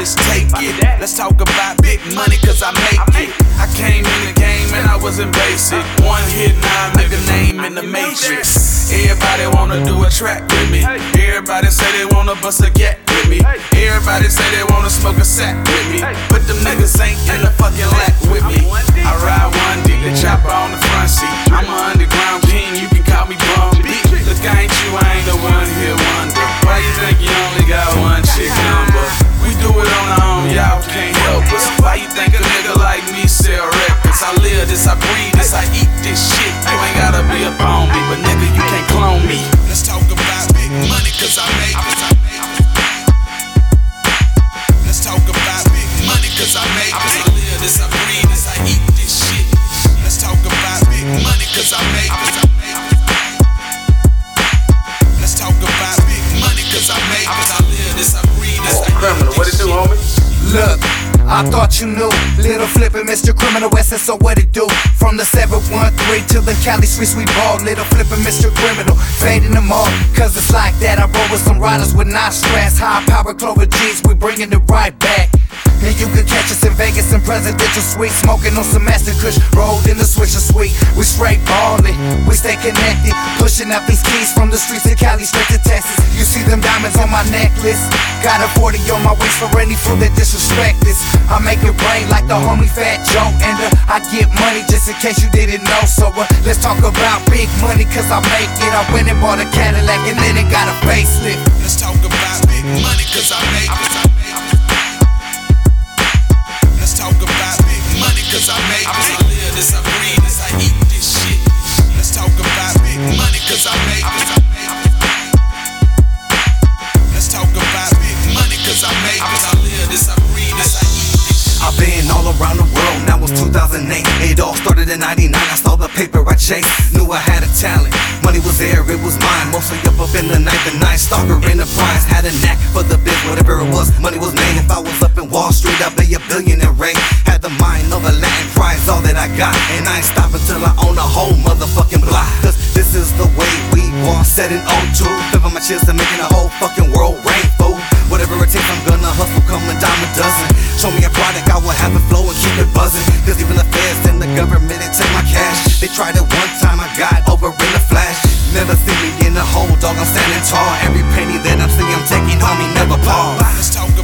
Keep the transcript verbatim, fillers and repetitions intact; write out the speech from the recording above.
just take it. Let's talk about big money, cause I make it. I came in the game and I wasn't basic. One hit, now I make a name in the matrix. Everybody wanna do a track with me. Everybody say they wanna bust a gat with me. Everybody say they wanna smoke a sack with me. But them niggas ain't in the fucking lack with me. I ride one deep, the chopper on the front seat. I'm an underground king, you can call me Bum B. Look, I ain't you, I ain't the one here wonder. Why you think you only got one chick number? We do it on our own, y'all can't help us. Why you think a nigga like me sell records? I live this, I breathe this, I eat this shit. You ain't gotta be up on me, but nigga, you can't clone me. Let's talk about big money, cause I make it. Let's talk about big money, cause I make it. I live this, I breathe this, I eat this shit. Let's talk about big money, cause I make it. Let's talk about big money, cause I make it. I live this, I breathe this, I eat this shit. Criminal, what it do, homie? Look, I thought you knew. Little flippin' Mister Criminal S S O, what it do? From the seven one three to the Cali streets we ball. Little flippin' Mister Criminal, fading them all. Cause it's like that, I roll with some riders with nine stress. High power Clover G's, we bringing it right back. And you can catch us in Vegas in presidential suite, smoking on some Master Kush, rolled in the Swisher Suite. We straight ballin', we stay connected, pushing out these keys from the streets of Cali straight to Texas. You see them diamonds on my necklace, got a forty on my waist for any fool that disrespect this. I make it rain like the homie Fat Joe, and uh, I get money just in case you didn't know. So uh, let's talk about big money, cause I make it. I went and bought a Cadillac and then it got a facelift. Let's talk about big money, cause I make it. Let's talk about big money, cause I make it. I live this, I breathe this, I eat this shit. Let's talk about big money, cause I make it. Let's talk about big money, cause I make it. I live this, I breathe this, I eat this shit. I've been all around the world, now it's two thousand eight. It all started in ninety-nine, I saw the paper I chased. Knew I had a talent, money was there, it was mine. Mostly up up in the night, the night stalker enterprise. Had a knack for the biz, whatever it was, money was made. If I was up in Wall Street, I'd be a billionaire rate. Had the mind of a Latin prize, all that I got. And I ain't stopping till I own a whole motherfucking block. Cause this is the way we want, set in oh two. Living my chills and making the whole fucking world rain, fool. Whatever it takes, I'm gonna hustle, come a dime a dozen. Show me a product, I will have it flow and keep it buzzing. Cause even the feds and the government, they take my cash. They tried it one time, I got over in a flash. Never see me in a hole, dog, I'm standing tall. Every penny that I'm seeing, I'm taking, homie, never pause. Let's talk